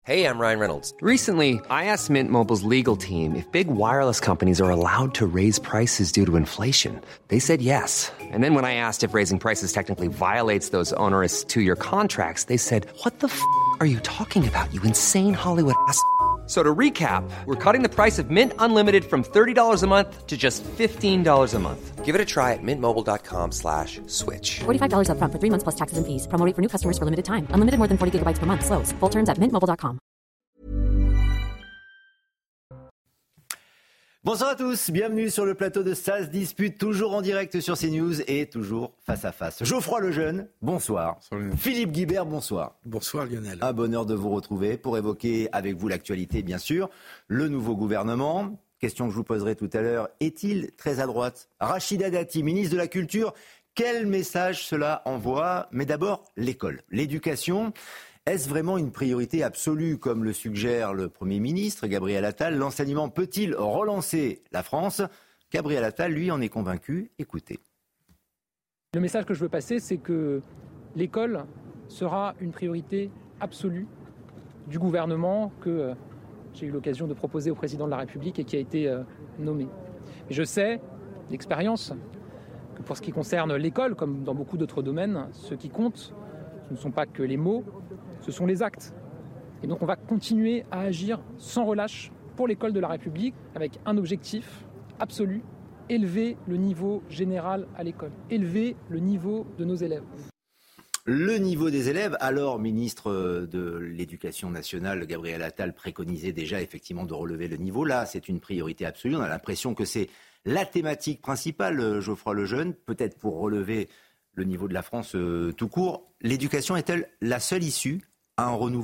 Hey, I'm Ryan Reynolds. Recently, I asked Mint Mobile's legal team if big wireless companies are allowed to raise prices due to inflation. They said yes. And then when I asked if raising prices technically violates those onerous two-year contracts, they said, "What the f*** are you talking about, you insane Hollywood ass?" So to recap, we're cutting the price of Mint Unlimited from $30 a month to just $15 a month. Give it a try at mintmobile.com/switch. $45 up front for 3 months plus taxes and fees. Promo rate for new customers for limited time. Unlimited more than 40 gigabytes per month. Slows full terms at mintmobile.com. Bonsoir à tous, bienvenue sur le plateau de Ça se dispute, toujours en direct sur CNews et toujours face à face. Geoffroy Lejeune, bonsoir. Philippe Guibert, bonsoir. Bonsoir Lionel. Un bonheur de vous retrouver pour évoquer avec vous l'actualité, bien sûr, le nouveau gouvernement. Question que je vous poserai tout à l'heure, est-il très à droite ? Rachida Dati, ministre de la Culture, quel message cela envoie ? Mais d'abord, l'école, l'éducation. Est-ce vraiment une priorité absolue, comme le suggère le Premier ministre, Gabriel Attal ? L'enseignement peut-il relancer la France ? Gabriel Attal, lui, en est convaincu. Écoutez. Le message que je veux passer, c'est que l'école sera une priorité absolue du gouvernement que j'ai eu l'occasion de proposer au président de la République et qui a été nommé. Et je sais, d'expérience, que pour ce qui concerne l'école, comme dans beaucoup d'autres domaines, ce qui compte, ce ne sont pas que les mots, ce sont les actes. Et donc on va continuer à agir sans relâche pour l'école de la République avec un objectif absolu, élever le niveau général à l'école, élever le niveau de nos élèves. Le niveau des élèves, alors ministre de l'Éducation nationale, Gabriel Attal préconisait déjà effectivement de relever le niveau. Là, c'est une priorité absolue. On a l'impression que c'est la thématique principale, Geoffroy Lejeune, peut-être pour relever le niveau de la France tout court. L'éducation est-elle la seule issue à un renouveau ?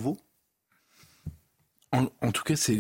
En tout cas, c'est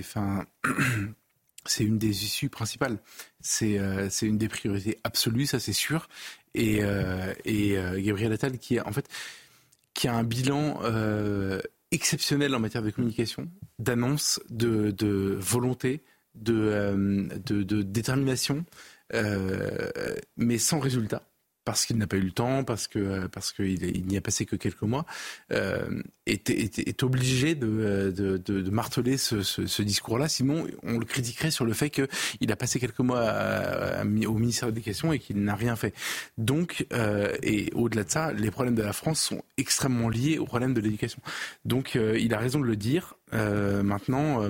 une des issues principales. C'est une des priorités absolues, ça c'est sûr. Et Gabriel Attal qui a un bilan exceptionnel en matière de communication, d'annonce, de volonté, de détermination, mais sans résultat. Parce qu'il n'a pas eu le temps, parce qu'il n'y a passé que quelques mois, est obligé de marteler ce discours-là. Sinon, on le critiquerait sur le fait qu'il a passé quelques mois au ministère de l'Éducation et qu'il n'a rien fait. Donc, et au-delà de ça, les problèmes de la France sont extrêmement liés aux problèmes de l'éducation. Donc, il a raison de le dire. Maintenant,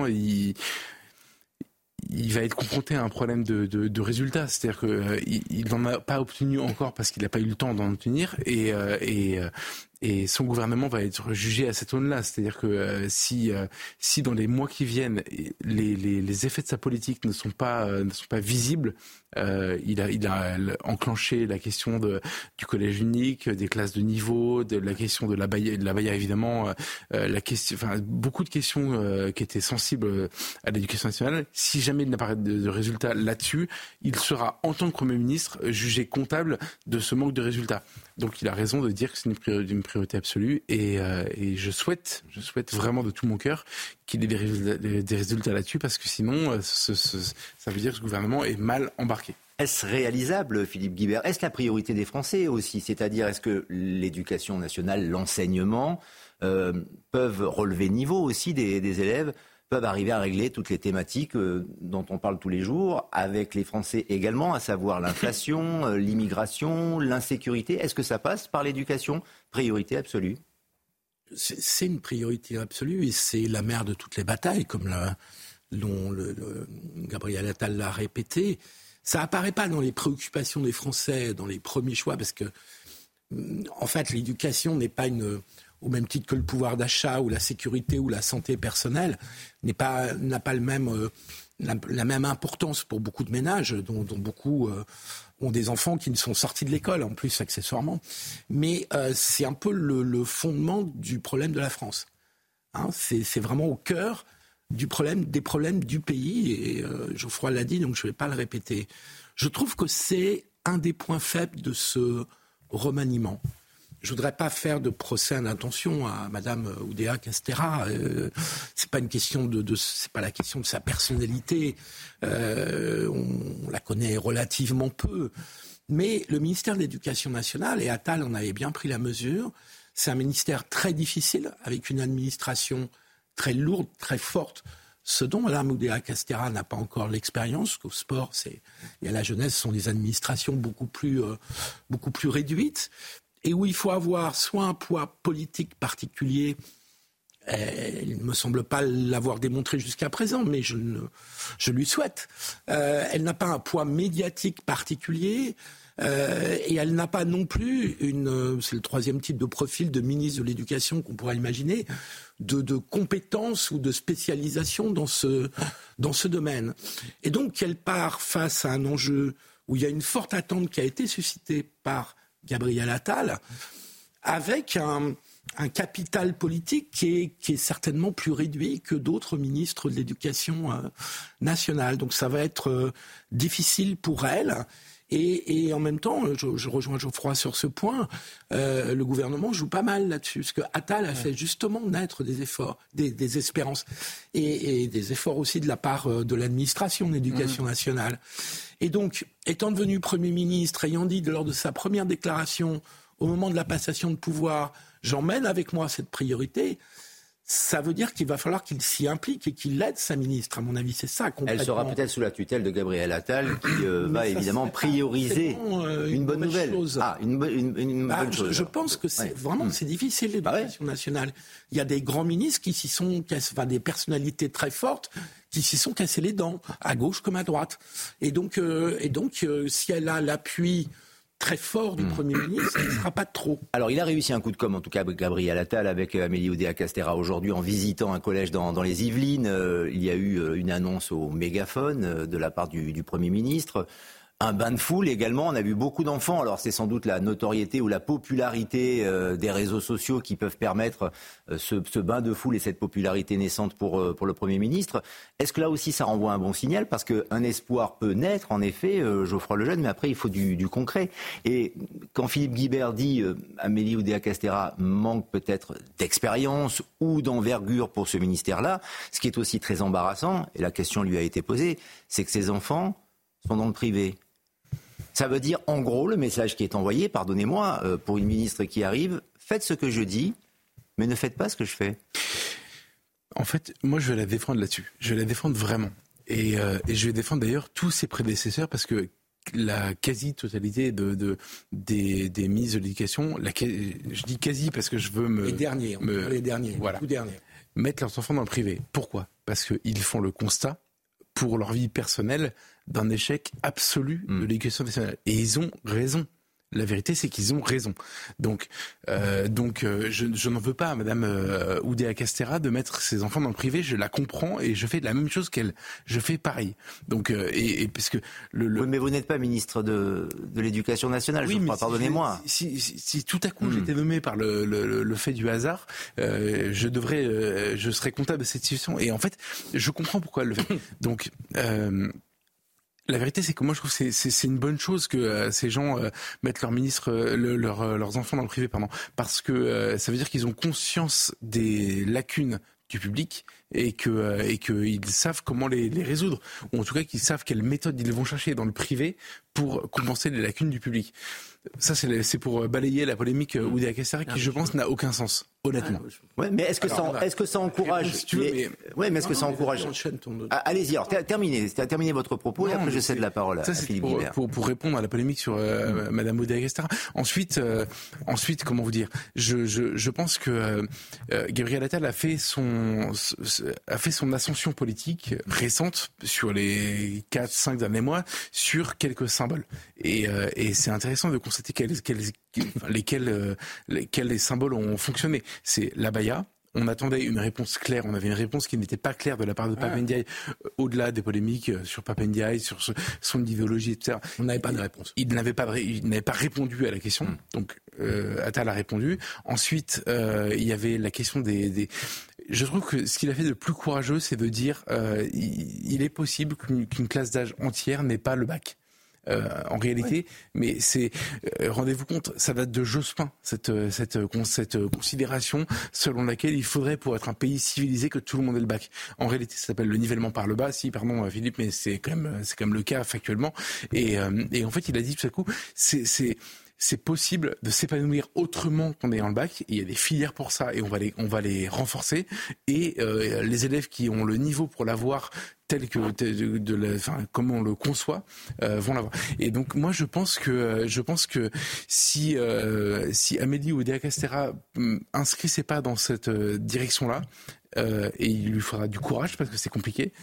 il va être confronté à un problème de résultats. C'est-à-dire qu'il n'en a pas obtenu encore parce qu'il n'a pas eu le temps d'en obtenir et son gouvernement va être jugé à cette aune-là. C'est-à-dire que si dans les mois qui viennent, les effets de sa politique ne sont pas visibles, il a enclenché la question du collège unique, des classes de niveau, de la question de la Baïa évidemment, beaucoup de questions qui étaient sensibles à l'éducation nationale. Si jamais il n'a pas de résultats là-dessus, il sera en tant que Premier ministre jugé comptable de ce manque de résultats. Donc il a raison de dire que c'est une priorité absolue et je souhaite vraiment de tout mon cœur qu'il ait des résultats là-dessus parce que sinon ça veut dire que ce gouvernement est mal embarqué. Est-ce réalisable, Philippe Guibert ? Est-ce la priorité des Français aussi ? C'est-à-dire, est-ce que l'éducation nationale, l'enseignement peuvent relever le niveau aussi des élèves, peuvent arriver à régler toutes les thématiques dont on parle tous les jours, avec les Français également, à savoir l'inflation, l'immigration, l'insécurité. Est-ce que ça passe par l'éducation ? Priorité absolue. C'est une priorité absolue et c'est la mère de toutes les batailles, comme Gabriel Attal l'a répété. Ça apparaît pas dans les préoccupations des Français, dans les premiers choix, parce que, en fait, l'éducation n'est pas au même titre que le pouvoir d'achat ou la sécurité ou la santé personnelle, n'a pas la même importance pour beaucoup de ménages, dont beaucoup ont des enfants qui ne sont sortis de l'école, en plus, accessoirement. Mais c'est un peu le fondement du problème de la France. Hein, c'est vraiment au cœur des problèmes du pays. Et Geoffroy l'a dit, donc je ne vais pas le répéter. Je trouve que c'est un des points faibles de ce remaniement. Je voudrais pas faire de procès d'intention à Madame Oudéa Castéra. C'est pas une question c'est pas la question de sa personnalité. On la connaît relativement peu. Mais le ministère de l'Éducation nationale, et Attal en avait bien pris la mesure, C'est un ministère très difficile, avec une administration très lourde, très forte, ce dont Mme Oudéa-Castéra n'a pas encore l'expérience. Qu'au sport et à la jeunesse, ce sont des administrations beaucoup plus réduites, et où il faut avoir soit un poids politique particulier. Elle ne me semble pas l'avoir démontré jusqu'à présent, mais je lui souhaite. Elle n'a pas un poids médiatique particulier, et elle n'a pas non plus c'est le troisième type de profil de ministre de l'Éducation qu'on pourrait imaginer, de compétences ou de spécialisation dans ce domaine. Et donc, elle part face à un enjeu où il y a une forte attente qui a été suscitée par Gabriel Attal, avec un capital politique qui est certainement plus réduit que d'autres ministres de l'Éducation nationale. Donc ça va être difficile pour elle. Et en même temps, je rejoins Geoffroy sur ce point, le gouvernement joue pas mal là-dessus. Parce que Attal a fait justement naître des efforts, des espérances. Et des efforts aussi de la part de l'administration de l'Éducation nationale. Et donc, étant devenu Premier ministre, ayant dit lors de sa première déclaration, au moment de la passation de pouvoir, j'emmène avec moi cette priorité, ça veut dire qu'il va falloir qu'il s'y implique et qu'il aide sa ministre. À mon avis, c'est ça complètement. Elle sera peut-être sous la tutelle de Gabriel Attal qui va évidemment prioriser une bonne nouvelle. Chose. Une bonne chose. Je pense que c'est vraiment c'est difficile l'éducation nationale. Il y a des grands ministres qui s'y sont, des personnalités très fortes qui s'y sont cassés les dents, à gauche comme à droite. Et donc, si elle a l'appui très fort du Premier ministre, ça ne sera pas trop. Alors, il a réussi un coup de com', en tout cas, Gabriel Attal, avec Amélie Oudéa-Castéra aujourd'hui, en visitant un collège dans les Yvelines. Il y a eu une annonce au mégaphone de la part du Premier ministre. Un bain de foule également, on a vu beaucoup d'enfants. Alors c'est sans doute la notoriété ou la popularité des réseaux sociaux qui peuvent permettre ce bain de foule et cette popularité naissante pour le Premier ministre. Est-ce que là aussi ça renvoie un bon signal ? Parce qu'un espoir peut naître, en effet, Geoffroy Lejeune, mais après il faut du concret. Et quand Philippe Guibert dit Amélie Oudéa-Castéra manque peut-être d'expérience ou d'envergure pour ce ministère-là, ce qui est aussi très embarrassant, et la question lui a été posée, c'est que ces enfants sont dans le privé. Ça veut dire, en gros, le message qui est envoyé, pardonnez-moi, pour une ministre qui arrive, faites ce que je dis, mais ne faites pas ce que je fais. En fait, moi, je vais la défendre là-dessus. Je vais la défendre vraiment. Et je vais défendre d'ailleurs tous ses prédécesseurs, parce que la quasi-totalité des ministres de l'Éducation, je dis quasi parce que je veux les derniers, voilà, tout dernier, mettre leurs enfants dans le privé. Pourquoi ? Parce qu'ils font le constat, pour leur vie personnelle, d'un échec absolu de l'éducation nationale. Et ils ont raison. La vérité, c'est qu'ils ont raison. Donc, je n'en veux pas à Mme Oudéa-Castéra de mettre ses enfants dans le privé. Je la comprends et je fais la même chose qu'elle. Je fais pareil. Donc, et puisque Oui, mais vous n'êtes pas ministre de l'Éducation nationale, oui, je crois. Pardonnez-moi. Si tout à coup j'étais nommé par le fait du hasard, je serais comptable de cette situation. Et en fait, je comprends pourquoi elle le fait. Donc. La vérité, c'est que moi, je trouve que c'est une bonne chose que ces gens mettent leurs enfants dans le privé, parce que ça veut dire qu'ils ont conscience des lacunes du public et qu'ils savent comment les résoudre, ou en tout cas qu'ils savent quelles méthodes ils vont chercher dans le privé pour compenser les lacunes du public. Ça, c'est pour balayer la polémique Oudéa-Castéra qui, je pense, n'a aucun sens, honnêtement. Ouais, mais est-ce que ça encourage mais est-ce que ça encourage Allez-y, alors terminez votre propos et après je cède la parole à Philippe Guibert. Pour répondre à la polémique sur Madame Oudéa-Castéra. Ensuite, comment vous dire, je pense que Gabriel Attal a fait son ascension politique récente sur les 4-5 derniers mois sur quelques symboles. Et c'est intéressant de constater lesquels les symboles ont fonctionné. C'est l'abaya. On attendait une réponse claire. On avait une réponse qui n'était pas claire de la part de Pape Ndiaye, au-delà des polémiques sur Pape Ndiaye, sur son idéologie, etc. On n'avait pas de réponse. Il n'avait pas répondu à la question. Donc, Attal a répondu. Ensuite, il y avait la question des... Je trouve que ce qu'il a fait de plus courageux, c'est de dire il est possible qu'une classe d'âge entière n'ait pas le bac. En réalité, mais c'est rendez-vous compte, ça date de Jospin, cette considération selon laquelle il faudrait, pour être un pays civilisé, que tout le monde ait le bac. En réalité, ça s'appelle le nivellement par le bas. Si, pardon, Philippe, mais c'est quand même le cas factuellement. Et en fait, il a dit tout à coup, c'est possible de s'épanouir autrement qu'en ayant le bac. Il y a des filières pour ça et on va les renforcer. Et les élèves qui ont le niveau pour l'avoir tel que comme on le conçoit vont l'avoir. Et donc moi je pense que si Amélie Oudéa-Castéra inscrit ses pas dans cette direction-là, et il lui faudra du courage parce que c'est compliqué.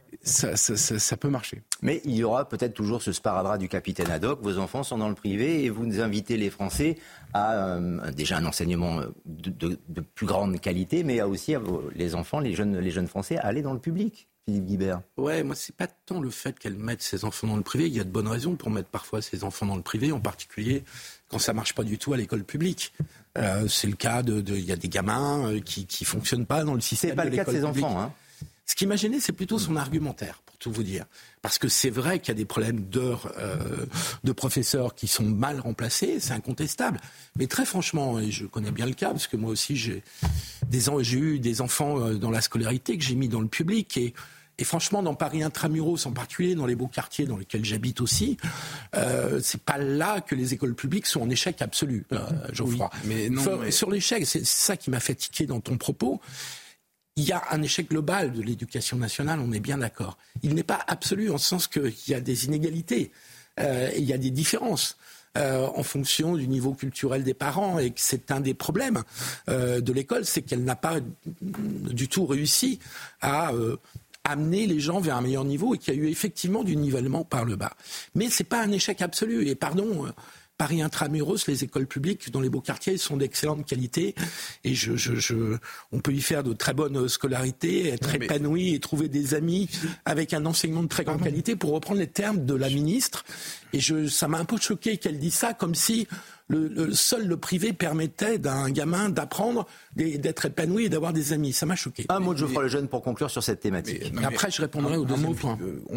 Ça peut marcher. Mais il y aura peut-être toujours ce sparadrap du capitaine Haddock. Vos enfants sont dans le privé et vous nous invitez les Français à déjà un enseignement de plus grande qualité, mais aussi les enfants, les jeunes Français à aller dans le public. Philippe Guibert. Ouais, moi c'est pas tant le fait qu'elle mette ses enfants dans le privé. Il y a de bonnes raisons pour mettre parfois ses enfants dans le privé, en particulier quand ça marche pas du tout à l'école publique. C'est le cas il y a des gamins qui fonctionnent pas dans le système. C'est pas de le cas de ses enfants, hein. Ce qui m'a gêné, c'est plutôt son argumentaire, pour tout vous dire. Parce que c'est vrai qu'il y a des problèmes d'heures de professeurs qui sont mal remplacés, c'est incontestable. Mais très franchement, et je connais bien le cas, parce que moi aussi j'ai eu des enfants dans la scolarité que j'ai mis dans le public. Et franchement, dans Paris intramuros, en particulier dans les beaux quartiers dans lesquels j'habite aussi, c'est pas là que les écoles publiques sont en échec absolu, Geoffroy. Oui, sur l'échec, c'est ça qui m'a fait tiquer dans ton propos. Il y a un échec global de l'éducation nationale, on est bien d'accord. Il n'est pas absolu en ce sens qu'il y a des inégalités, il y a des différences en fonction du niveau culturel des parents, et que c'est un des problèmes de l'école, c'est qu'elle n'a pas du tout réussi à amener les gens vers un meilleur niveau et qu'il y a eu effectivement du nivellement par le bas. Mais c'est pas un échec absolu, et pardon... Paris intramuros, les écoles publiques dans les beaux quartiers sont d'excellente qualité et on peut y faire de très bonnes scolarités, être épanoui et trouver des amis avec un enseignement de très grande qualité, pour reprendre les termes de la ministre. Et ça m'a un peu choqué qu'elle dise ça, comme si seul le privé permettait d'un gamin d'apprendre, d'être épanoui et d'avoir des amis. Ça m'a choqué. Un mot de Geoffroy Lejeune pour conclure sur cette thématique. Après, je répondrai au deuxième point.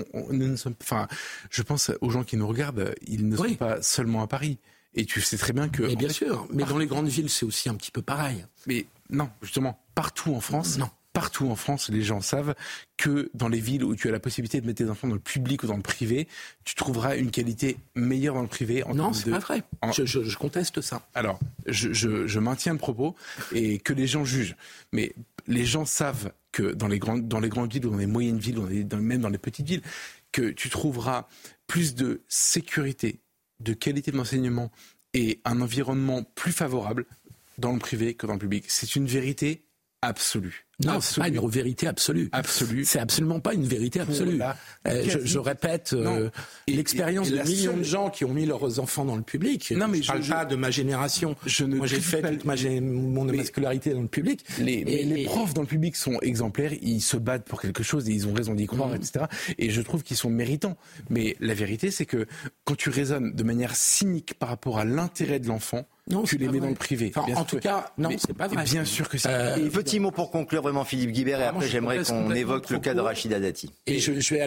Je pense aux gens qui nous regardent, ils ne sont pas seulement à Paris. Et tu sais très bien que... Mais bien sûr, mais dans les grandes villes, c'est aussi un petit peu pareil. Mais non, justement, partout en France... Non. Partout en France, les gens savent que dans les villes où tu as la possibilité de mettre tes enfants dans le public ou dans le privé, tu trouveras une qualité meilleure dans le privé. Non, c'est pas vrai. Je conteste ça. Alors, je maintiens le propos et que les gens jugent. Mais les gens savent que dans les grandes villes ou dans les moyennes villes, même dans les petites villes, que tu trouveras plus de sécurité, de qualité de l'enseignement et un environnement plus favorable dans le privé que dans le public. C'est une vérité absolue. Non, c'est pas une vérité absolue. C'est absolument pas une vérité absolue. Je répète l'expérience de millions de gens qui ont mis leurs enfants dans le public. Non, mais je parle pas de ma génération. Moi, j'ai fait toute ma scolarité dans le public. Les profs dans le public sont exemplaires. Ils se battent pour quelque chose et ils ont raison d'y croire, etc. Et je trouve qu'ils sont méritants. Mais la vérité, c'est que quand tu raisonnes de manière cynique par rapport à l'intérêt de l'enfant, tu les mets dans le privé. En tout cas, non, c'est pas vrai. Bien sûr que c'est. Petit mot pour conclure, vraiment, Philippe Guibert, et après j'aimerais qu'on évoque le cas de Rachida Dati. Et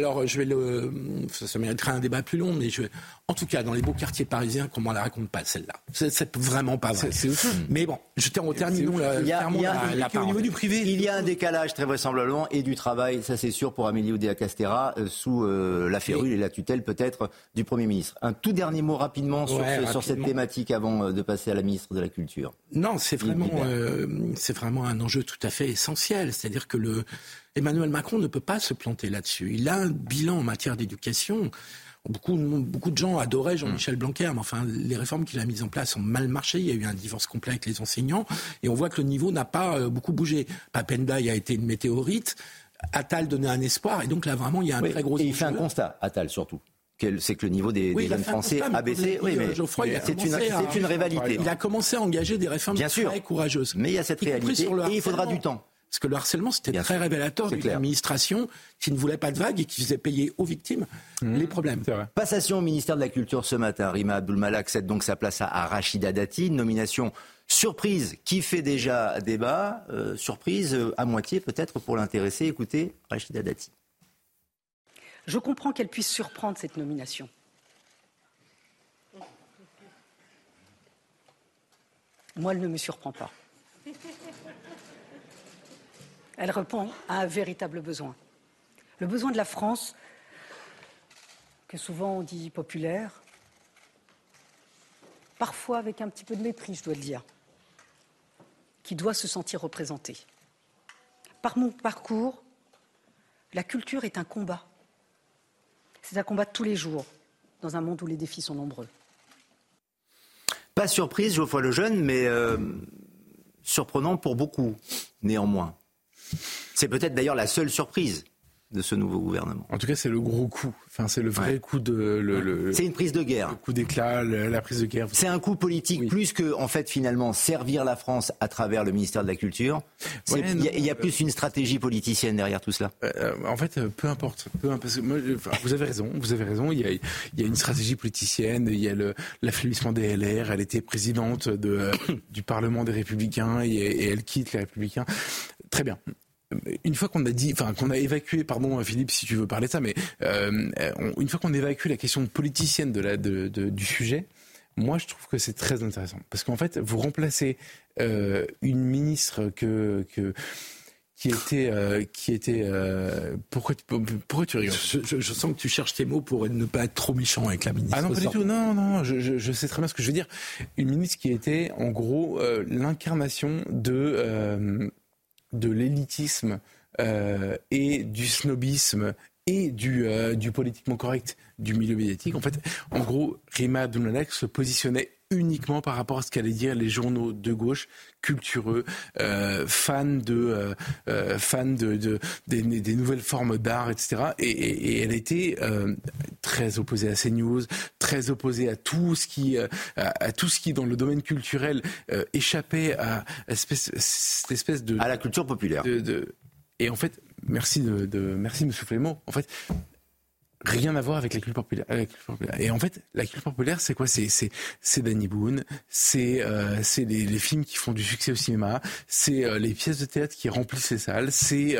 ça mériterait un débat plus long, mais en tout cas, dans les beaux quartiers parisiens, qu'on ne la raconte pas celle-là. C'est vraiment pas vrai. Mais bon, terminons la au niveau du privé, il y a un décalage très vraisemblablement et du travail, ça c'est sûr, pour Amélie Oudéa-Castéra sous la férule et la tutelle peut-être du Premier ministre. Un tout dernier mot rapidement sur cette thématique avant de passer à la ministre de la Culture. Non, c'est vraiment un enjeu tout à fait essentiel. C'est-à-dire que Emmanuel Macron ne peut pas se planter là-dessus. Il a un bilan en matière d'éducation. Beaucoup de gens adoraient Jean-Michel Blanquer, mais enfin, les réformes qu'il a mises en place ont mal marché. Il y a eu un divorce complet avec les enseignants. Et on voit que le niveau n'a pas beaucoup bougé. Papendaï a été une météorite. Attal donnait un espoir. Et donc là, vraiment, il y a un très gros enjeu. Et il fait un constat, Attal, surtout. C'est que le niveau des jeunes Français a baissé. C'est une rivalité. Il a commencé à engager des réformes très courageuses. Mais il y a cette réalité et il faudra du temps. Parce que le harcèlement, c'était très révélateur d'une administration qui ne voulait pas de vagues et qui faisait payer aux victimes les problèmes. Passation au ministère de la Culture ce matin. Rima Abdul-Malak cède donc sa place à Rachida Dati. Une nomination surprise qui fait déjà débat. Surprise à moitié peut-être pour l'intéresser. Écoutez Rachida Dati. Je comprends qu'elle puisse surprendre cette nomination. Moi, elle ne me surprend pas. Elle répond à un véritable besoin. Le besoin de la France, que souvent on dit populaire, parfois avec un petit peu de mépris, je dois le dire, qui doit se sentir représenté. Par mon parcours, la culture est un combat. C'est un combat de tous les jours, dans un monde où les défis sont nombreux. Pas surprise, Geoffroy Lejeune, mais surprenant pour beaucoup, néanmoins. C'est peut-être d'ailleurs la seule surprise de ce nouveau gouvernement. En tout cas, c'est le gros coup. Enfin, c'est le vrai coup de... C'est une prise de guerre. Le coup d'éclat, la prise de guerre. C'est un coup politique plus que, en fait, finalement, servir la France à travers le ministère de la Culture. Il y a plus une stratégie politicienne derrière tout cela. En fait, peu importe. Parce que moi, vous avez raison. Il y a une stratégie politicienne. Il y a l'affaiblissement des LR. Elle était présidente du Parlement des Républicains et elle quitte les Républicains. Très bien. Une fois qu'on a évacué, pardon Philippe si tu veux parler de ça, mais une fois qu'on évacue la question politicienne du sujet, moi je trouve que c'est très intéressant. Parce qu'en fait, vous remplacez une ministre qui était pourquoi tu rigoles? Je sens que tu cherches tes mots pour ne pas être trop méchant avec la ministre. Ah non, pas du tout. Non, je sais très bien ce que je veux dire. Une ministre qui était en gros l'incarnation de l'élitisme et du snobisme et du politiquement correct du milieu médiatique. En fait, en gros, Rima Abdul-Malak se positionnait uniquement par rapport à ce qu'allaient dire les journaux de gauche, cultureux, fans des nouvelles formes d'art, etc. Et elle était très opposée à CNews, très opposée à tout ce qui dans le domaine culturel échappait à cette espèce de... À la culture populaire. Et en fait, merci de me souffler le mot. En fait, rien à voir avec la culture populaire. Et en fait, la culture populaire, c'est quoi ? C'est Danny Boone, c'est les films qui font du succès au cinéma, c'est les pièces de théâtre qui remplissent les salles, c'est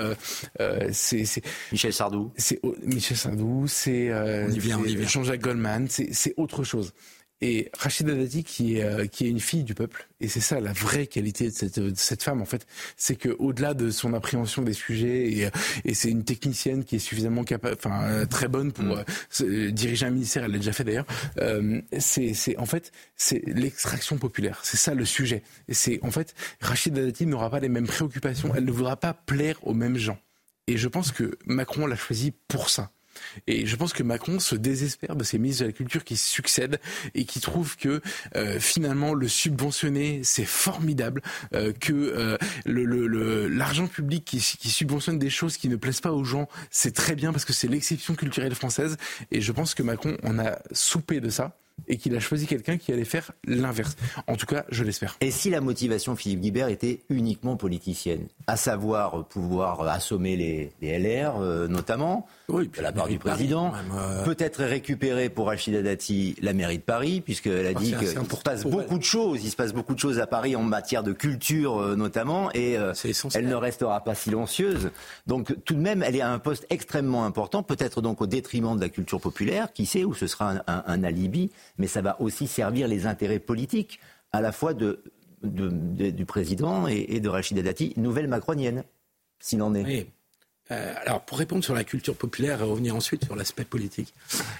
Michel Sardou. C'est Michel Sardou, c'est Jean-Jacques Goldman, c'est autre chose. Et Rachida Dati qui est une fille du peuple, et c'est ça la vraie qualité de cette femme en fait, c'est que au-delà de son appréhension des sujets et c'est une technicienne qui est suffisamment très bonne pour diriger un ministère, elle l'a déjà fait d'ailleurs. C'est en fait c'est l'extraction populaire, c'est ça le sujet. Et c'est en fait Rachida Dati n'aura pas les mêmes préoccupations, elle ne voudra pas plaire aux mêmes gens. Et je pense que Macron l'a choisi pour ça. Et je pense que Macron se désespère de ces ministres de la culture qui succèdent et qui trouvent que finalement le subventionner c'est formidable, que l'argent public qui subventionne des choses qui ne plaisent pas aux gens c'est très bien parce que c'est l'exception culturelle française. Et je pense que Macron en a soupé de ça et qu'il a choisi quelqu'un qui allait faire l'inverse. En tout cas, je l'espère. Et si la motivation, Philippe Guibert, était uniquement politicienne, à savoir pouvoir assommer les LR, notamment, de la part du président, peut-être récupérer pour Rachida Dati la mairie de Paris, puisqu'elle a dit qu'il se passe beaucoup de choses. Il se passe beaucoup de choses à Paris en matière de culture, notamment, et elle ne restera pas silencieuse. Donc, tout de même, elle est à un poste extrêmement important, peut-être donc au détriment de la culture populaire, qui sait où ce sera un alibi, mais ça va aussi servir les intérêts politiques, à la fois du président et de Rachida Dati, nouvelle macronienne, s'il en est. Oui. Alors, pour répondre sur la culture populaire et revenir ensuite sur l'aspect politique,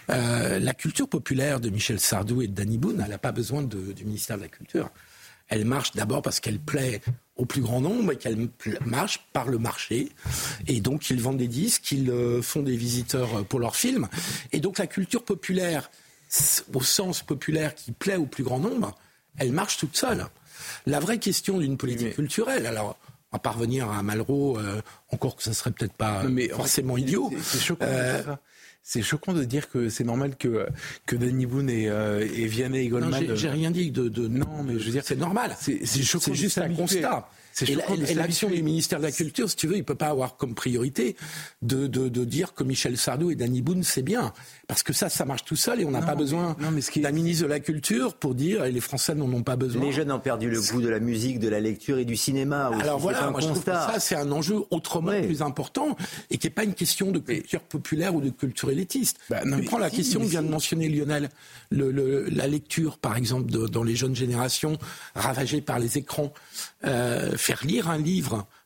la culture populaire de Michel Sardou et de Danny Boone, elle n'a pas besoin du ministère de la Culture. Elle marche d'abord parce qu'elle plaît au plus grand nombre et qu'elle marche par le marché. Et donc, ils vendent des disques, ils font des visiteurs pour leurs films. Et donc, la culture populaire, au sens populaire qui plaît au plus grand nombre, elle marche toute seule. La vraie question d'une politique culturelle, alors on va parvenir à Malraux, encore que ça serait peut-être pas forcément idiot. C'est choquant de dire ça. C'est choquant de dire que c'est normal que Danny Boone et Vianney et Goldman... Non, j'ai rien dit Non, mais je veux dire, c'est normal. C'est juste un constat. Et l'action du ministère de la Culture, si tu veux, il ne peut pas avoir comme priorité de dire que Michel Sardou et Danny Boone, c'est bien. Parce que ça marche tout seul et on n'a pas besoin d'un ministre de la Culture pour dire, et les Français n'en ont pas besoin. Les jeunes ont perdu le goût de la musique, de la lecture et du cinéma aussi. Alors voilà, moi je trouve que ça, c'est un enjeu autrement plus important et qui n'est pas une question de culture populaire ou de culture élitiste. Tu prends la question que vient de mentionner Lionel, la lecture, par exemple, dans les jeunes générations ravagées par les écrans. Faire lire un livre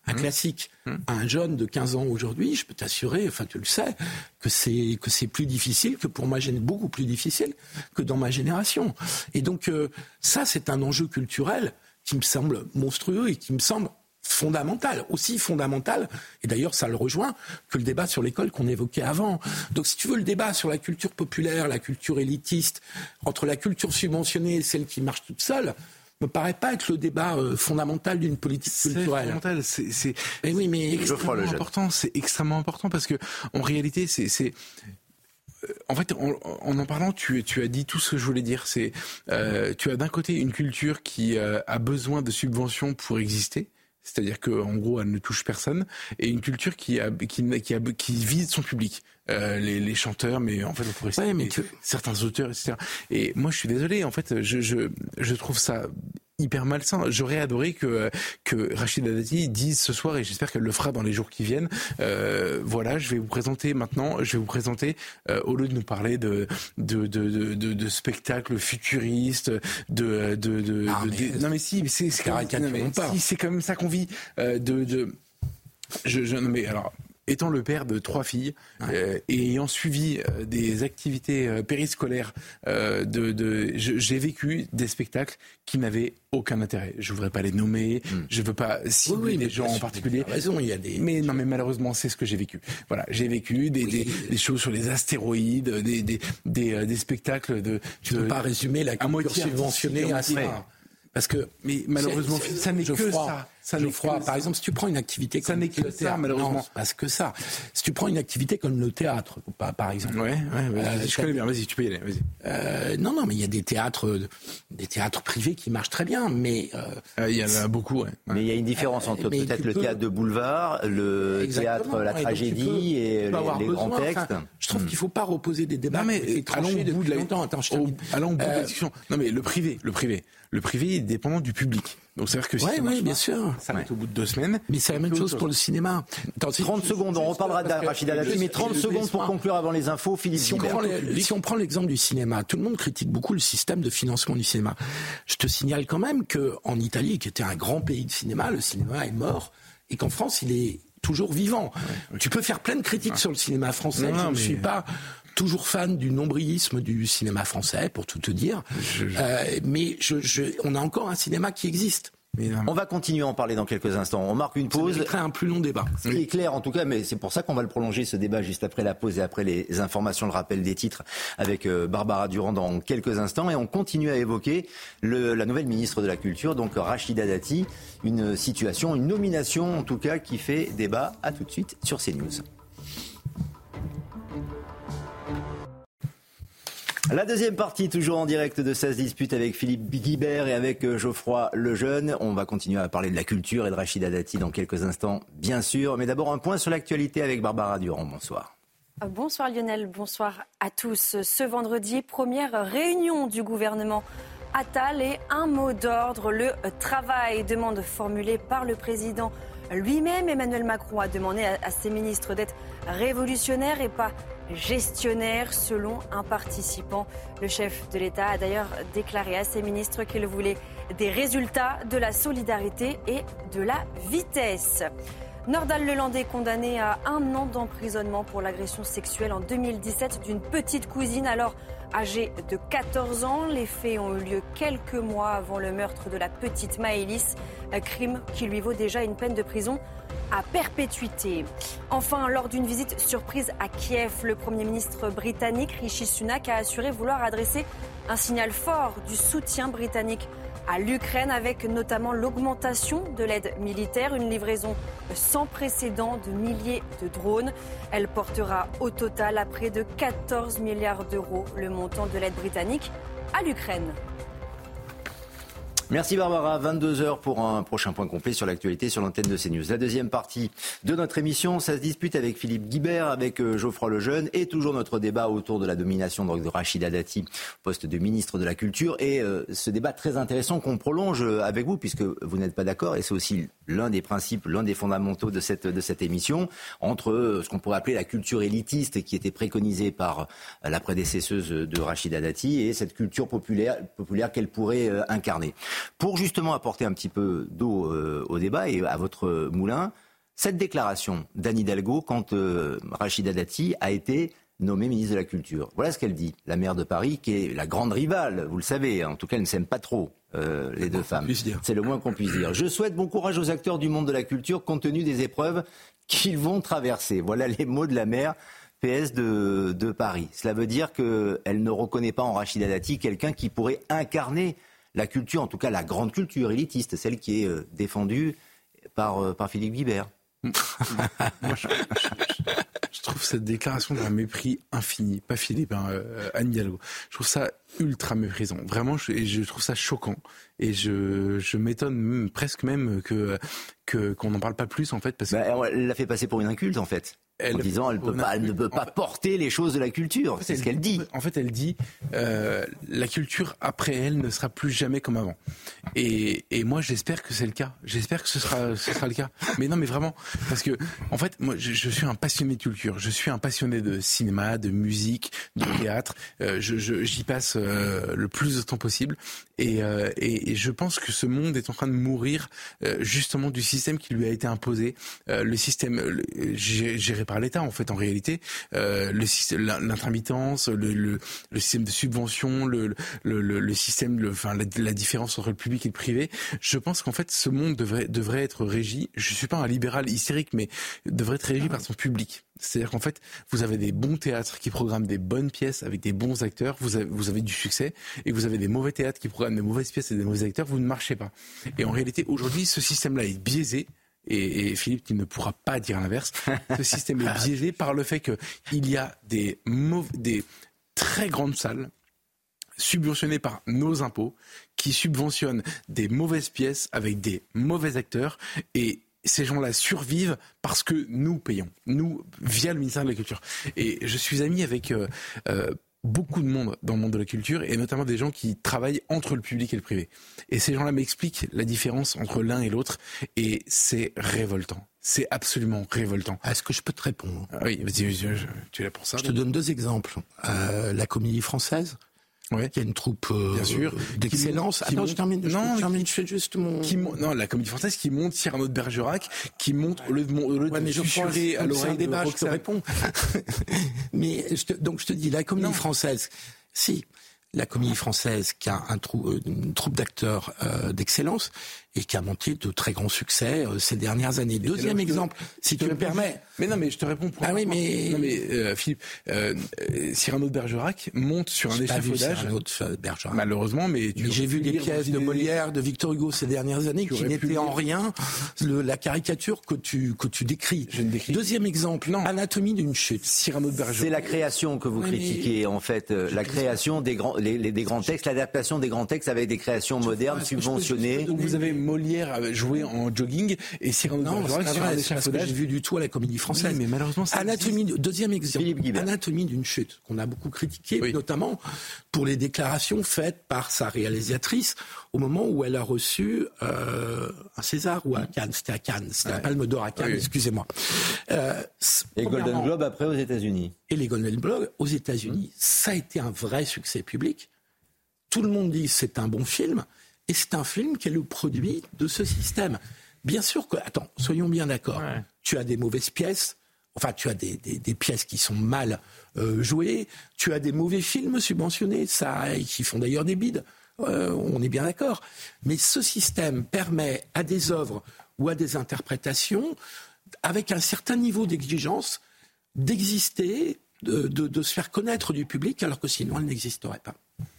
un classique. Un jeune de 15 ans aujourd'hui, je peux t'assurer, enfin tu le sais, que c'est plus difficile que pour beaucoup plus difficile que dans ma génération. Et donc ça, c'est un enjeu culturel qui me semble monstrueux et qui me semble fondamental, aussi fondamental, et d'ailleurs ça le rejoint, que le débat sur l'école qu'on évoquait avant. Donc si tu veux, le débat sur la culture populaire, la culture élitiste, entre la culture subventionnée et celle qui marche toute seule, me paraît pas être le débat fondamental d'une politique culturelle. C'est fondamental, c'est extrêmement important parce que en réalité, en fait, en parlant, tu as dit tout ce que je voulais dire. Tu as d'un côté une culture qui a besoin de subventions pour exister. C'est-à-dire qu'en gros, elle ne touche personne, et une culture qui vise son public. Les chanteurs, mais en fait, on pourrait citer certains auteurs, etc. Et moi, je suis désolé, en fait, je trouve ça hyper malsain. J'aurais adoré que Rachida Dati dise ce soir, et j'espère qu'elle le fera dans les jours qui viennent, voilà, je vais vous présenter, au lieu de nous parler de spectacles futuristes, non mais si, c'est comme ça qu'on vit, non mais alors, étant le père de 3 filles et ayant suivi des activités périscolaires, j'ai vécu des spectacles qui n'avaient aucun intérêt. Je voudrais pas les nommer, je veux pas cibler des gens en particulier. Raison, il y a des... Mais malheureusement, c'est ce que j'ai vécu. Voilà, j'ai vécu des choses sur les astéroïdes, des spectacles de. Tu peux pas résumer la culture subventionnée à ça. Parce que, mais malheureusement, ça n'est que ça. Par exemple, si tu prends une activité comme le théâtre, malheureusement, parce que ça. Si tu prends une activité comme le théâtre, par exemple. Je connais bien. Vas-y, tu peux y aller. Vas-y. Non, mais il y a des théâtres privés qui marchent très bien, mais il y en a beaucoup. Mais il y a une différence entre peut-être le théâtre de boulevard, le théâtre, la tragédie et les grands textes. Je trouve qu'il ne faut pas reposer des débats. Non, mais allons au bout de la discussion. Non, mais le privé est dépendant du public. Donc c'est-à-dire que si bien sûr. Ça va être au bout de 2 semaines. Mais c'est la même chose pour le cinéma. 30 secondes, on reparlera de Rachida Dati, mais 30 secondes pour conclure avant les infos. Philippe Guibert. Si on prend l'exemple du cinéma, tout le monde critique beaucoup le système de financement du cinéma. Je te signale quand même qu'en Italie, qui était un grand pays de cinéma, le cinéma est mort, et qu'en France, il est toujours vivant. Tu peux faire plein de critiques sur le cinéma français. Je ne suis pas toujours fan du nombrilisme du cinéma français, pour tout te dire. Mais on a encore un cinéma qui existe. On va continuer à en parler dans quelques instants. On marque une pause. Ça mériterait un plus long débat. Ce qui est clair, en tout cas, mais c'est pour ça qu'on va le prolonger, ce débat, juste après la pause et après les informations, le rappel des titres avec Barbara Durand dans quelques instants. Et on continue à évoquer la nouvelle ministre de la Culture, donc Rachida Dati. Une situation, une nomination en tout cas, qui fait débat. À tout de suite sur CNews. La deuxième partie, toujours en direct de 16 disputes avec Philippe Guibert et avec Geoffroy Lejeune. On va continuer à parler de la culture et de Rachida Dati dans quelques instants, bien sûr. Mais d'abord, un point sur l'actualité avec Barbara Durand. Bonsoir. Bonsoir Lionel, bonsoir à tous. Ce vendredi, première réunion du gouvernement Attal et un mot d'ordre, le travail. Demande formulée par le président lui-même. Emmanuel Macron a demandé à ses ministres d'être révolutionnaires et pas gestionnaire, selon un participant. Le chef de l'État a d'ailleurs déclaré à ses ministres qu'il voulait des résultats, de la solidarité et de la vitesse. Nordal Lelandais condamné à 1 an d'emprisonnement pour l'agression sexuelle en 2017 d'une petite cousine alors âgée de 14 ans. Les faits ont eu lieu quelques mois avant le meurtre de la petite Maëlys, un crime qui lui vaut déjà une peine de prison à perpétuité. Enfin, lors d'une visite surprise à Kiev, le Premier ministre britannique Rishi Sunak a assuré vouloir adresser un signal fort du soutien britannique à l'Ukraine, avec notamment l'augmentation de l'aide militaire, une livraison sans précédent de milliers de drones. Elle portera au total à près de 14 milliards d'euros le montant de l'aide britannique à l'Ukraine. Merci Barbara, 22h pour un prochain point complet sur l'actualité sur l'antenne de CNews. La deuxième partie de notre émission, ça se dispute avec Philippe Guibert, avec Geoffroy Lejeune et toujours notre débat autour de la domination de Rachida Dati, poste de ministre de la Culture. Et ce débat très intéressant qu'on prolonge avec vous, puisque vous n'êtes pas d'accord, et c'est aussi l'un des principes, l'un des fondamentaux de cette émission, entre ce qu'on pourrait appeler la culture élitiste qui était préconisée par la prédécesseuse de Rachida Dati et cette culture populaire qu'elle pourrait incarner. Pour justement apporter un petit peu d'eau au débat et à votre moulin, cette déclaration d'Anne Hidalgo quand Rachida Dati a été nommée ministre de la Culture. Voilà ce qu'elle dit, la maire de Paris, qui est la grande rivale, vous le savez, en tout cas elle ne s'aime pas trop, les deux femmes. C'est le moins qu'on puisse dire. Je souhaite bon courage aux acteurs du monde de la culture compte tenu des épreuves qu'ils vont traverser. Voilà les mots de la maire PS de Paris. Cela veut dire qu'elle ne reconnaît pas en Rachida Dati quelqu'un qui pourrait incarner la culture, en tout cas la grande culture élitiste, celle qui est défendue par Philippe Guibert. Moi, je trouve cette déclaration d'un mépris infini. Pas Philippe, Anne Hidalgo. Je trouve ça ultra méprisant. Vraiment, je trouve ça choquant. Et je m'étonne presque même qu'on n'en parle pas plus, en fait. Parce que... elle l'a fait passer pour une inculte, en fait. En disant elle ne peut pas porter les choses de la culture. C'est ce qu'elle dit. En fait, elle dit la culture après elle ne sera plus jamais comme avant. Et moi, j'espère que c'est le cas. J'espère que ce sera le cas. Mais non, mais vraiment, parce que en fait, moi, je suis un passionné de culture. Je suis un passionné de cinéma, de musique, de théâtre. J'y passe le plus de temps possible. Et je pense que ce monde est en train de mourir justement du système qui lui a été imposé. Le système géré par l'État, en fait, en réalité, l'intermittence, le système de subvention, le système, la différence entre le public et le privé. Je pense qu'en fait, ce monde devrait être régi. Je suis pas un libéral hystérique, mais devrait être régi par son public. C'est-à-dire qu'en fait, vous avez des bons théâtres qui programment des bonnes pièces avec des bons acteurs, vous avez du succès, et vous avez des mauvais théâtres qui programment des mauvaises pièces et des mauvais acteurs, vous ne marchez pas. Et en réalité, aujourd'hui, ce système-là est biaisé. Et Philippe, tu ne pourra pas dire l'inverse. Ce système est biaisé par le fait qu'il y a des très grandes salles subventionnées par nos impôts qui subventionnent des mauvaises pièces avec des mauvais acteurs, et ces gens-là survivent parce que nous payons, nous, via le ministère de la Culture. Et je suis ami avec beaucoup de monde dans le monde de la culture, et notamment des gens qui travaillent entre le public et le privé. Et ces gens-là m'expliquent la différence entre l'un et l'autre, et c'est révoltant. C'est absolument révoltant. Est-ce que je peux te répondre ? Oui, vas-y, tu es là pour ça. Je te donne 2 exemples. La Comédie Française, qui a une troupe bien sûr d'excellence. Attends, je termine. Je fais juste mon... Non, la Comédie Française qui monte Cyrano de Bergerac, qui monte au lieu de susurrer à l'oreille de Roxane. Je te réponds. Mais donc je te dis, la Comédie Française, si... La Comédie Française, qui a une troupe d'acteurs d'excellence et qui a monté de très grands succès ces dernières années. Deuxième exemple, si tu me permets. Mais non, mais je te réponds pour... Ah oui, mais... Non, mais Philippe, Cyrano de Bergerac monte sur un échafaudage... Cyrano de Bergerac. Malheureusement, mais j'ai vu des pièces de Molière, de Victor Hugo ces dernières années qui n'étaient en rien la caricature que tu décris. Je ne décris. Deuxième exemple, Anatomie d'une chute. Cyrano de Bergerac. C'est la création que vous critiquez, en fait. La création des grands textes, l'adaptation des grands textes avec des créations modernes, subventionnées. Donc vous avez Molière jouer en jogging et Cyrano de Bergerac sur un échafaudage. J'ai vu du tout à la Comédie Française. Oui, mais malheureusement, deuxième exemple, Anatomie d'une chute, qu'on a beaucoup critiqué, notamment pour les déclarations faites par sa réalisatrice au moment où elle a reçu un César ou à Cannes. C'était à Cannes, c'était la Palme d'Or à Cannes, excusez-moi. Et Golden Globe après aux États-Unis. Et les Golden Globe aux États-Unis. Ça a été un vrai succès public. Tout le monde dit que c'est un bon film, et c'est un film qui est le produit de ce système. Bien sûr que, attends, soyons bien d'accord, tu as des mauvaises pièces, enfin tu as des pièces qui sont mal jouées, tu as des mauvais films subventionnés, qui font d'ailleurs des bides, on est bien d'accord. Mais ce système permet à des œuvres ou à des interprétations, avec un certain niveau d'exigence, d'exister, de se faire connaître du public, alors que sinon elle n'existerait pas.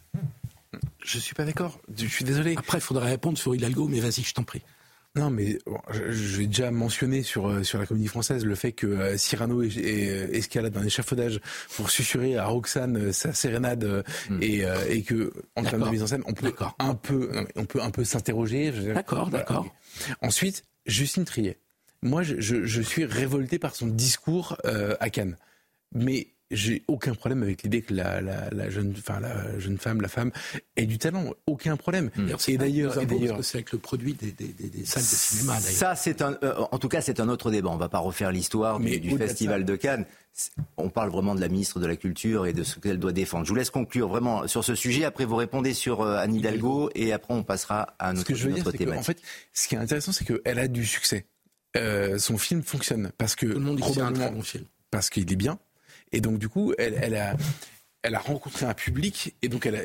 Je suis pas d'accord, je suis désolé. Après, il faudrait répondre sur Hidalgo, mais vas-y, je t'en prie. Non, mais bon, je vais déjà mentionner sur la Comédie Française le fait que Cyrano escalade un échafaudage pour susurrer à Roxane sa sérénade et que en termes de mise en scène, on peut un peu s'interroger. D'accord. Ensuite, Justine Triet. Moi, je suis révolté par son discours à Cannes, mais j'ai aucun problème avec l'idée que la jeune femme, la femme ait du talent. Aucun problème. Et d'ailleurs, c'est avec le produit des salles de cinéma. D'ailleurs. Ça, en tout cas, c'est un autre débat. On ne va pas refaire l'histoire du Festival de Cannes. On parle vraiment de la ministre de la Culture et de ce qu'elle doit défendre. Je vous laisse conclure vraiment sur ce sujet. Après, vous répondez sur Anne Hidalgo et après, on passera à notre thématique. Ce que je veux dire, c'est qu'en fait, ce qui est intéressant, c'est qu'elle a du succès. Son film fonctionne parce que tout le monde dit que c'est un très bon film. Parce qu'il est bien. Et donc, du coup, elle a rencontré un public. Et donc,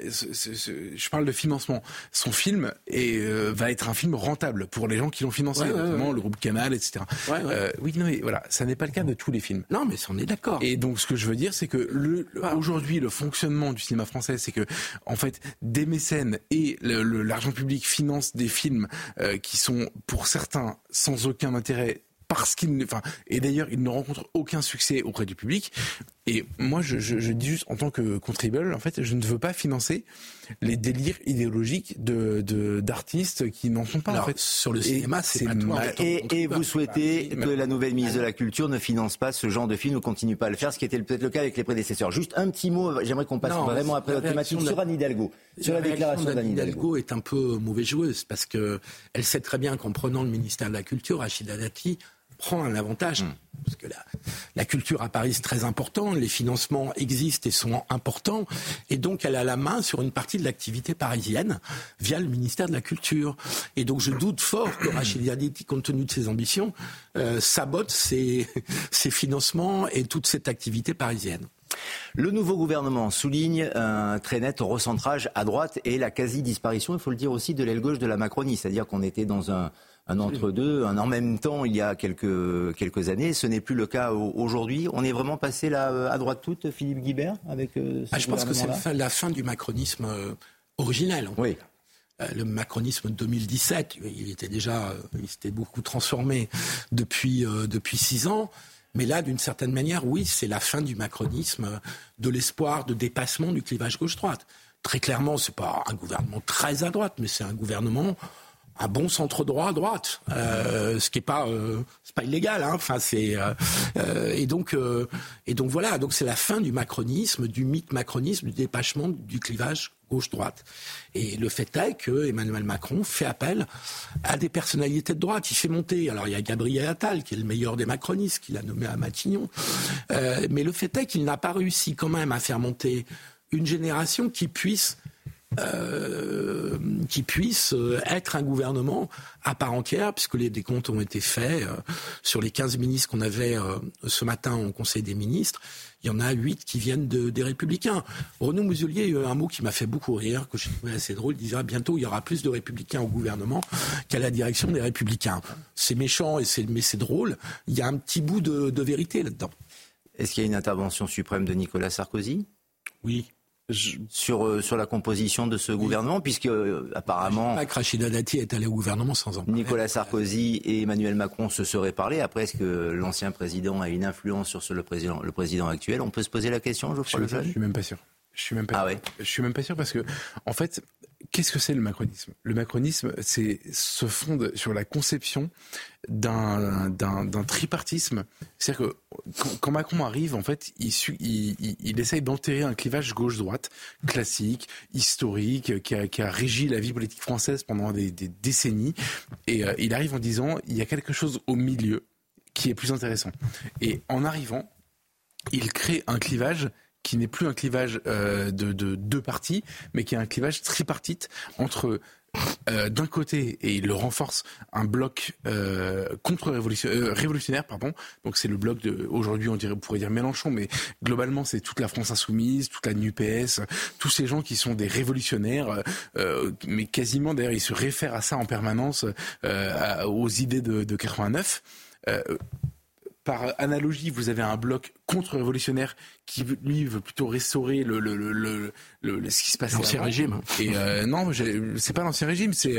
je parle de financement. Son film va être un film rentable pour les gens qui l'ont financé, notamment le groupe Canal, etc. Oui, non, mais voilà, ça n'est pas le cas de tous les films. Non, mais on est d'accord. Et donc, ce que je veux dire, c'est que aujourd'hui, le fonctionnement du cinéma français, c'est que, en fait, des mécènes et l'argent public financent des films qui sont, pour certains, sans aucun intérêt. Et d'ailleurs, il ne rencontre aucun succès auprès du public. Et moi, je dis juste, en tant que contribuable, en fait, je ne veux pas financer les délires idéologiques d'artistes qui n'en sont pas. Alors, en fait, sur le cinéma, c'est pas toi. Et vous souhaitez que la nouvelle ministre de la Culture ne finance pas ce genre de film ou continue pas à le faire, ce qui était peut-être le cas avec les prédécesseurs. Juste un petit mot, j'aimerais qu'on passe vraiment après notre thématique sur Anne Hidalgo. Sur la déclaration d'Anne Hidalgo est un peu mauvaise joueuse parce que elle sait très bien qu'en prenant le ministère de la Culture, Rachida Dati prend un avantage. Parce que la culture à Paris, c'est très important, les financements existent et sont importants, et donc elle a la main sur une partie de l'activité parisienne via le ministère de la Culture. Et donc je doute fort que Rachida Dati, compte tenu de ses ambitions, sabote ses financements et toute cette activité parisienne. Le nouveau gouvernement souligne un très net recentrage à droite et la quasi-disparition, il faut le dire aussi, de l'aile gauche de la Macronie. C'est-à-dire qu'on était dans un entre-deux, un en même temps il y a quelques années. Ce n'est plus le cas aujourd'hui. On est vraiment passé là à droite toute, Philippe Guibert, avec je pense que c'est la fin du macronisme originel. Oui. Le macronisme de 2017, il s'était beaucoup transformé depuis 6 ans. Mais là, d'une certaine manière, oui, c'est la fin du macronisme, de l'espoir de dépassement du clivage gauche-droite. Très clairement, c'est pas un gouvernement très à droite, mais c'est un gouvernement un bon centre droit à droite, ce qui est pas c'est pas illégal, hein. Enfin et donc voilà, donc c'est la fin du macronisme, du mythe macronisme, du dépassement du clivage gauche-droite. Et le fait est que Emmanuel Macron fait appel à des personnalités de droite. Il fait monter. Alors il y a Gabriel Attal qui est le meilleur des macronistes, qu'il a nommé à Matignon. Mais le fait est qu'il n'a pas réussi quand même à faire monter une génération qui puisse être un gouvernement à part entière, puisque les décomptes ont été faits. Sur les 15 ministres qu'on avait ce matin au Conseil des ministres, il y en a 8 qui viennent des Républicains. Renaud Muselier a eu un mot qui m'a fait beaucoup rire, que j'ai trouvé assez drôle. Il disait bientôt il y aura plus de Républicains au gouvernement qu'à la direction des Républicains. C'est méchant, mais c'est drôle. Il y a un petit bout de vérité là-dedans. Est-ce qu'il y a une intervention suprême de Nicolas Sarkozy ? Oui. Sur la composition de ce gouvernement, puisque apparemment... Je ne sais pas que Rachida Dati est allée au gouvernement sans en parler. Nicolas Sarkozy et Emmanuel Macron se seraient parlé. Après, est-ce que l'ancien président a une influence sur le président actuel ? On peut se poser la question, Geoffroy Lejeune ? Je suis même pas sûr. Je suis même pas sûr parce que, en fait, qu'est-ce que c'est le macronisme ? Le macronisme, se fonde sur la conception d'un tripartisme. C'est-à-dire que quand Macron arrive, en fait, il essaye d'enterrer un clivage gauche-droite classique, historique, qui a régi la vie politique française pendant des décennies. Et il arrive en disant, il y a quelque chose au milieu qui est plus intéressant. Et en arrivant, il crée un clivage qui n'est plus un clivage de deux partis, mais qui est un clivage tripartite entre, d'un côté, et il le renforce, un bloc révolutionnaire, donc c'est le bloc aujourd'hui on pourrait dire Mélenchon, mais globalement c'est toute la France insoumise, toute la NUPES, tous ces gens qui sont des révolutionnaires, mais quasiment d'ailleurs ils se réfèrent à ça en permanence, aux idées de 89. Par analogie, vous avez un bloc contre-révolutionnaire qui, lui, veut plutôt restaurer ce qui se passe. L'ancien régime. Et non, c'est pas l'ancien régime, c'est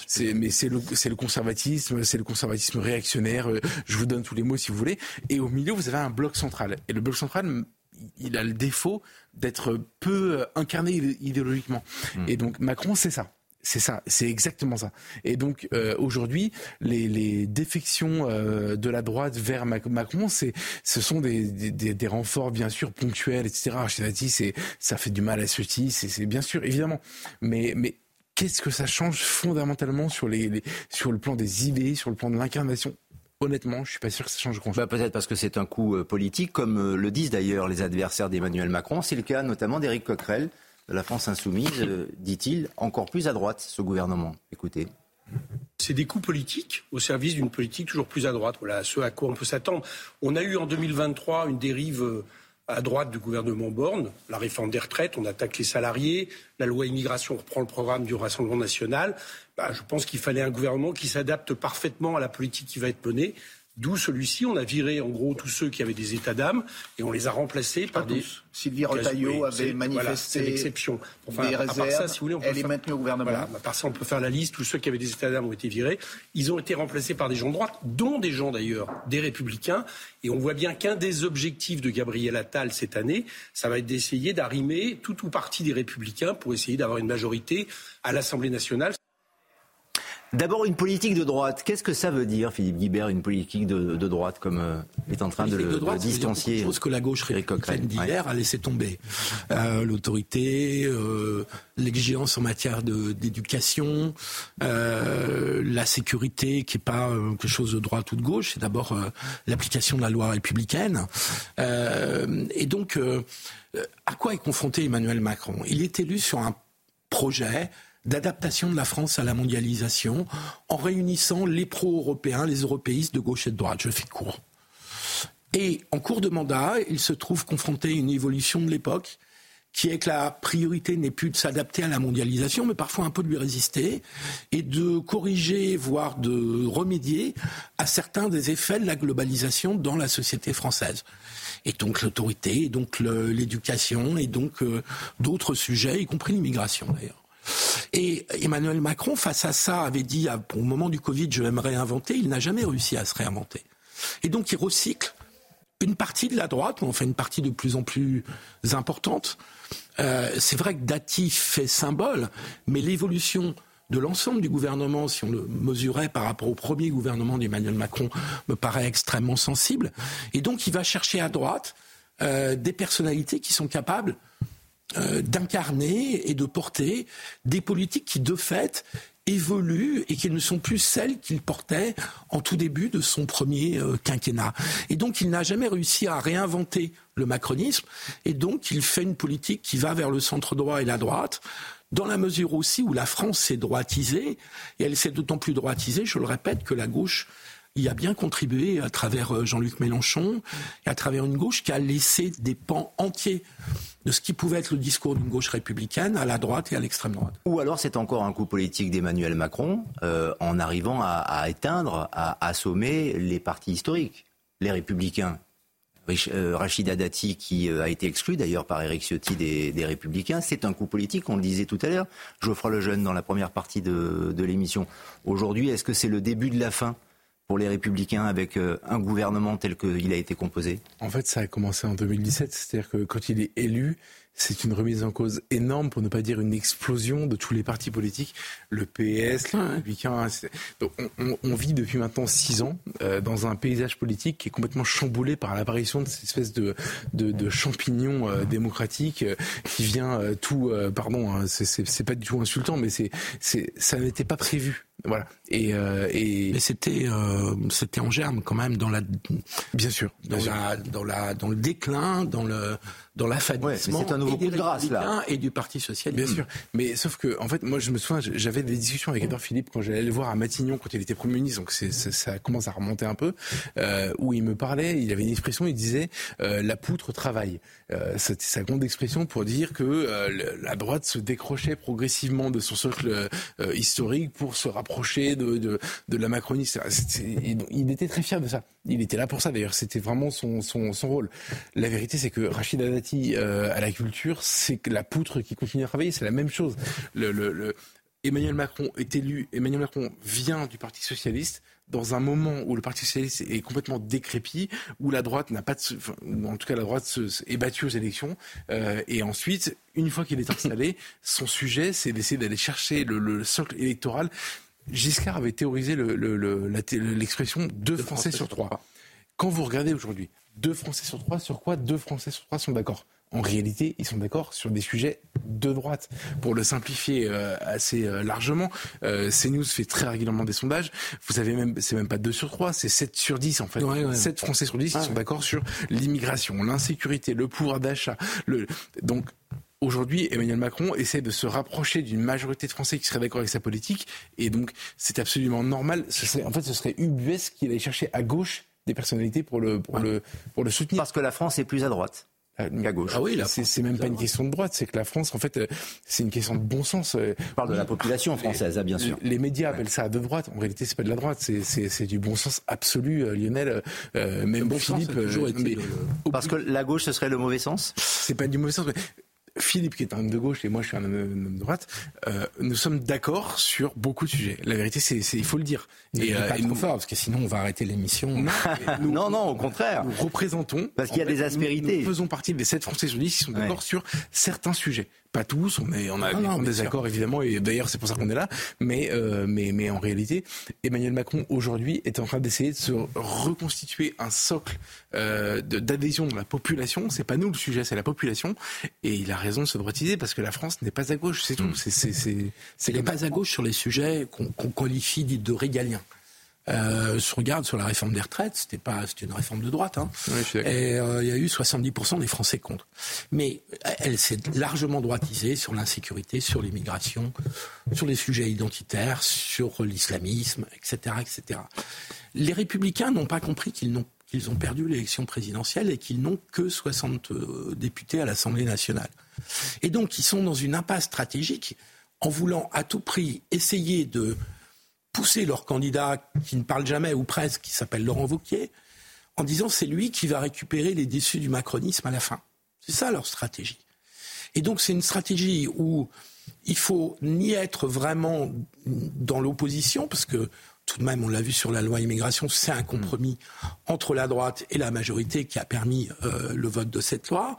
le conservatisme réactionnaire. Je vous donne tous les mots si vous voulez. Et au milieu, vous avez un bloc central. Et le bloc central, il a le défaut d'être peu incarné idéologiquement. Et donc Macron, c'est ça. C'est ça, c'est exactement ça. Et donc aujourd'hui, les défections de la droite vers Macron, ce sont des renforts bien sûr ponctuels, etc. Rachida Dati, ça fait du mal à Ciotti, c'est bien sûr évidemment. Mais qu'est-ce que ça change fondamentalement sur le plan des idées, sur le plan de l'incarnation? Honnêtement, je suis pas sûr que ça change grand-chose. Peut-être parce que c'est un coup politique, comme le disent d'ailleurs les adversaires d'Emmanuel Macron. C'est le cas notamment d'Éric Coquerel de la France Insoumise, dit-il, encore plus à droite, ce gouvernement. Écoutez. C'est des coups politiques au service d'une politique toujours plus à droite. Voilà ce à quoi on peut s'attendre. On a eu en 2023 une dérive à droite du gouvernement Borne, la réforme des retraites, on attaque les salariés, la loi immigration reprend le programme du Rassemblement national. Je pense qu'il fallait un gouvernement qui s'adapte parfaitement à la politique qui va être menée. D'où celui-ci, on a viré en gros tous ceux qui avaient des états d'âme et on les a remplacés par des... Sylvie Retailleau avait manifesté voilà, c'est l'exception. Enfin, des réserves, ça, si vous voulez, elle est maintenue au gouvernement. Voilà, à part ça, on peut faire la liste, tous ceux qui avaient des états d'âme ont été virés. Ils ont été remplacés par des gens de droite, dont des gens d'ailleurs, des Républicains. Et on voit bien qu'un des objectifs de Gabriel Attal cette année, ça va être d'essayer d'arrimer tout ou partie des Républicains pour essayer d'avoir une majorité à l'Assemblée nationale. D'abord, une politique de droite. Qu'est-ce que ça veut dire, Philippe Guibert, une politique de droite, comme est en train de le distancier? C'est chose que la gauche républicaine d'hier a laissé tomber. L'autorité, l'exigence en matière d'éducation, la sécurité, qui n'est pas quelque chose de droite ou de gauche, c'est d'abord l'application de la loi républicaine. Et donc, à quoi est confronté Emmanuel Macron? Il est élu sur un projet d'adaptation de la France à la mondialisation en réunissant les pro-européens, les européistes de gauche et de droite. Je fais court. Et en cours de mandat, il se trouve confronté à une évolution de l'époque qui est que la priorité n'est plus de s'adapter à la mondialisation, mais parfois un peu de lui résister et de corriger, voire de remédier à certains des effets de la globalisation dans la société française. Et donc l'autorité, et donc l'éducation, et donc d'autres sujets, y compris l'immigration d'ailleurs. Et Emmanuel Macron, face à ça, avait dit au moment du Covid, je vais me réinventer. Il n'a jamais réussi à se réinventer. Et donc il recycle une partie de la droite, ou enfin une partie de plus en plus importante. C'est vrai que Dati fait symbole, mais l'évolution de l'ensemble du gouvernement, si on le mesurait par rapport au premier gouvernement d'Emmanuel Macron, me paraît extrêmement sensible. Et donc il va chercher à droite des personnalités qui sont capables d'incarner et de porter des politiques qui, de fait, évoluent et qui ne sont plus celles qu'il portait en tout début de son premier quinquennat. Et donc, il n'a jamais réussi à réinventer le macronisme. Et donc, il fait une politique qui va vers le centre-droit et la droite, dans la mesure aussi où la France s'est droitisée. Et elle s'est d'autant plus droitisée, je le répète, que la gauche y a bien contribué à travers Jean-Luc Mélenchon et à travers une gauche qui a laissé des pans entiers de ce qui pouvait être le discours d'une gauche républicaine à la droite et à l'extrême droite. Ou alors c'est encore un coup politique d'Emmanuel Macron en arrivant à éteindre, à assommer les partis historiques, les Républicains. Rachida Dati, qui a été exclu d'ailleurs par Éric Ciotti des Républicains, c'est un coup politique, on le disait tout à l'heure. Geoffroy Lejeune dans la première partie de l'émission. Aujourd'hui, est-ce que c'est le début de la fin pour les Républicains avec un gouvernement tel qu'il a été composé? En fait, ça a commencé en 2017, c'est-à-dire que quand il est élu, c'est une remise en cause énorme, pour ne pas dire une explosion de tous les partis politiques, le PS, les Républicains. Donc on vit depuis maintenant 6 ans dans un paysage politique qui est complètement chamboulé par l'apparition de cette espèce de champignon démocratique qui vient c'est pas du tout insultant, mais ça n'était pas prévu. Voilà. Mais c'était en germe quand même bien sûr, dans le déclin, dans l'affadissement, c'est un nouveau coup de grâce là, et du Parti socialiste. Bien sûr. Mais sauf que en fait, moi je me souviens, j'avais des discussions avec Édouard Philippe quand j'allais le voir à Matignon quand il était Premier ministre, donc ça commence à remonter un peu, où il me parlait, il avait une expression, il disait la poutre travaille. C'était sa grande expression pour dire que la droite se décrochait progressivement de son socle historique pour se rapprocher de la Macronie. Il était très fier de ça. Il était là pour ça d'ailleurs. C'était vraiment son rôle. La vérité, c'est que Rachida Dati à la culture, c'est que la poutre qui continue à travailler. C'est la même chose. Emmanuel Macron est élu. Emmanuel Macron vient du Parti socialiste. dans un moment où le Parti socialiste est complètement décrépit, où la droite n'a pas en tout cas la droite est battue aux élections, et ensuite, une fois qu'il est installé, son sujet, c'est d'essayer d'aller chercher le socle électoral. Giscard avait théorisé l'expression 2 Français sur 3. Quand vous regardez aujourd'hui, 2 Français sur 3, sur quoi 2 Français sur 3 sont d'accord ? En réalité, ils sont d'accord sur des sujets de droite. Pour le simplifier assez largement, CNews fait très régulièrement des sondages. Vous avez c'est même pas 2 sur 3, c'est 7 sur 10 en fait. 7 Français sur 10 qui sont d'accord sur l'immigration, l'insécurité, le pouvoir d'achat. Donc, aujourd'hui, Emmanuel Macron essaie de se rapprocher d'une majorité de Français qui seraient d'accord avec sa politique. Et donc, c'est absolument normal. Ce serait ubuesque qu'il aille chercher à gauche des personnalités pour le soutenir. Parce que la France est plus à droite. À gauche. Ah oui, c'est même pas une question de droite, c'est que la France, en fait, c'est une question de bon sens. On parle de la population française, bien sûr. Les médias appellent ça de droite. En réalité, c'est pas de la droite, c'est du bon sens absolu, Lionel. Même bon Philippe. Parce que la gauche, ce serait le mauvais sens ? C'est pas du mauvais sens. Philippe, qui est un homme de gauche, et moi, je suis un homme de droite, nous sommes d'accord sur beaucoup de sujets. La vérité, il faut le dire. Et pas trop fort, parce que sinon, on va arrêter l'émission. Non, au contraire. Nous représentons... Parce qu'il y a des aspérités. Nous faisons partie des 7 Français sur 10 qui sont d'accord sur certains sujets. Pas tous, on a des accords évidemment, et d'ailleurs c'est pour ça qu'on est là, mais en réalité, Emmanuel Macron aujourd'hui est en train d'essayer de se reconstituer un socle d'adhésion de la population. C'est pas nous le sujet, c'est la population, et il a raison de se droitiser parce que la France n'est pas à gauche, c'est tout. Elle n'est pas à gauche sur les sujets qu'on qualifie de régaliens. Je regarde sur la réforme des retraites, c'était une réforme de droite, Oui, et il y a eu 70% des Français contre. Mais elle s'est largement droitisée sur l'insécurité, sur l'immigration, sur les sujets identitaires, sur l'islamisme, etc., etc. Les Républicains n'ont pas compris qu'ils ont perdu l'élection présidentielle et qu'ils n'ont que 60 députés à l'Assemblée nationale. Et donc, ils sont dans une impasse stratégique en voulant à tout prix essayer de pousser leur candidat qui ne parle jamais ou presque, qui s'appelle Laurent Wauquiez, en disant c'est lui qui va récupérer les déçus du macronisme à la fin. C'est ça leur stratégie. Et donc c'est une stratégie où il faut ni être vraiment dans l'opposition, parce que tout de même, on l'a vu sur la loi immigration, c'est un compromis entre la droite et la majorité qui a permis le vote de cette loi.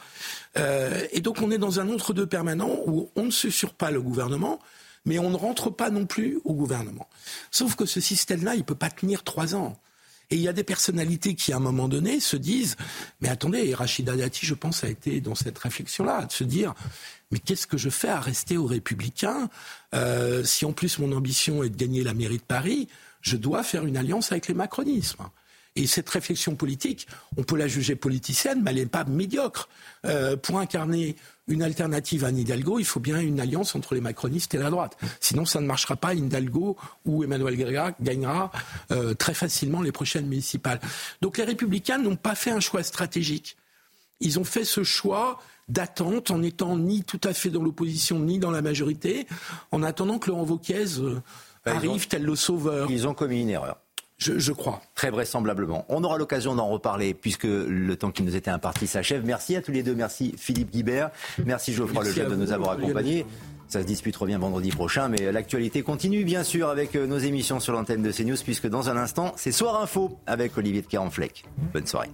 Et donc on est dans un entre-deux permanent où on ne susurre pas le gouvernement, mais on ne rentre pas non plus au gouvernement. Sauf que ce système-là, il ne peut pas tenir 3 ans. Et il y a des personnalités qui, à un moment donné, se disent « Mais attendez, Rachida Dati, je pense, a été dans cette réflexion-là, de se dire « Mais qu'est-ce que je fais à rester aux Républicains si en plus mon ambition est de gagner la mairie de Paris, je dois faire une alliance avec les macronismes ». Et cette réflexion politique, on peut la juger politicienne, mais elle n'est pas médiocre. Pour incarner une alternative à Anne Hidalgo, il faut bien une alliance entre les macronistes et la droite. Sinon, ça ne marchera pas. Hidalgo ou Emmanuel gagnera très facilement les prochaines municipales. Donc les Républicains n'ont pas fait un choix stratégique. Ils ont fait ce choix d'attente en étant ni tout à fait dans l'opposition, ni dans la majorité, en attendant que Laurent Wauquiez arrive tel le sauveur. Ils ont commis une erreur. Je crois. Très vraisemblablement. On aura l'occasion d'en reparler puisque le temps qui nous était imparti s'achève. Merci à tous les deux. Merci Philippe Guibert. Merci Geoffroy Lejeune de nous avoir accompagnés. Ça se dispute revient vendredi prochain, mais l'actualité continue bien sûr avec nos émissions sur l'antenne de CNews puisque dans un instant, c'est Soir Info avec Olivier de Carenfleck. Bonne soirée.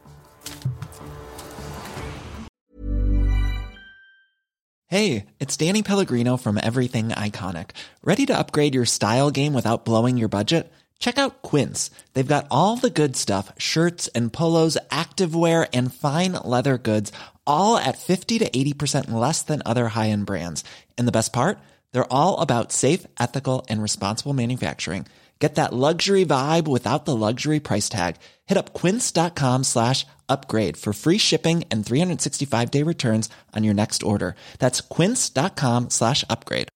Hey, it's Danny Pellegrino from Everything Iconic. Ready to upgrade your style game without blowing your budget? Check out Quince. They've got all the good stuff, shirts and polos, activewear, and fine leather goods, all at 50 to 80% less than other high-end brands. And the best part? They're all about safe, ethical, and responsible manufacturing. Get that luxury vibe without the luxury price tag. Hit up quince.com/upgrade for free shipping and 365-day returns on your next order. That's quince.com/upgrade.